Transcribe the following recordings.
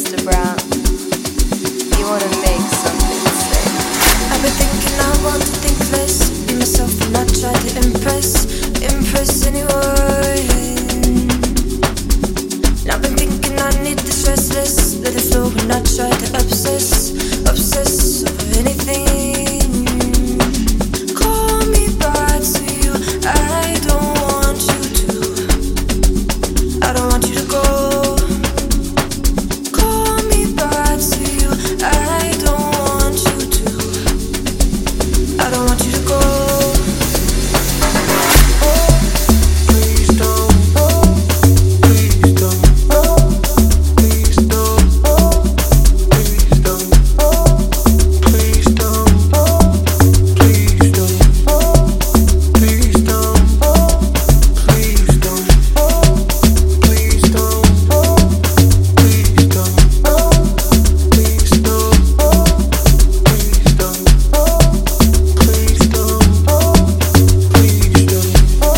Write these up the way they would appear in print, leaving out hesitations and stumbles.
Mr. Brown. You wanna make something say. I've been thinking I want to think less, be myself and not try to impress anyone. And I've been thinking I need to stress less, let it flow and not try to obsess over anything. Call me back to you, I don't want you to, I don't want you to go. Call me back to you, I don't want you to, I don't want you to go. Please don't, please don't, please don't, please don't, please don't, please don't, please don't, please don't, please don't, please don't, please don't, please don't, please don't, please don't.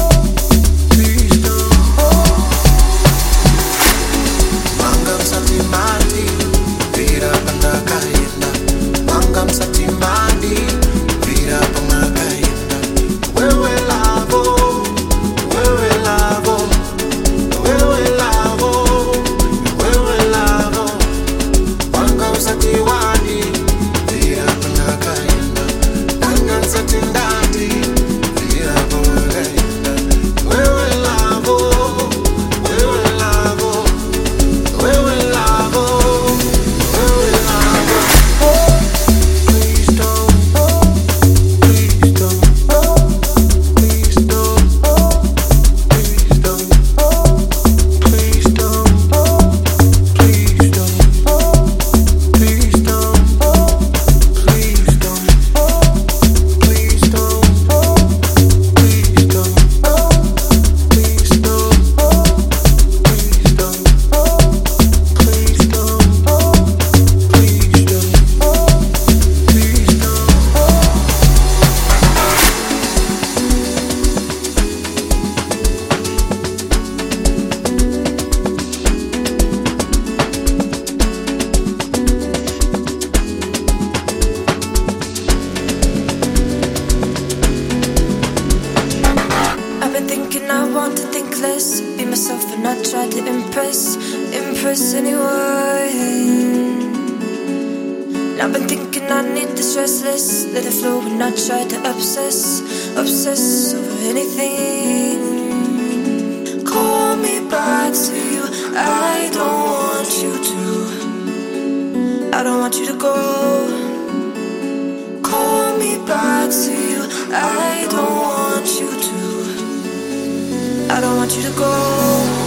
Mangam satimani, vira pandakaina. Mangam satimani, vira pandakaina. Wewe lavo, wewe lavo, wewe lavo, wewe lavo. Mangam satiwani, vira pandakaina. Mangam satindati, vira pandakaina. Wewe lavo, wewe lavo. Wewe lavo, wewe lavo. Please don't, please don't, please don't, please don't, please don't, please don't, please don't, please don't, please don't, please don't, please don't, please don't. Please don't, please don't, please don't. I've been thinking I want to think less, be myself and not try to impress anyone. And I've been thinking I need to stress less, let it flow and not try to obsess over anything. Call me back to you, I don't want you to, I don't want you to go. Call me back to you, I don't want you to, I don't want you to go.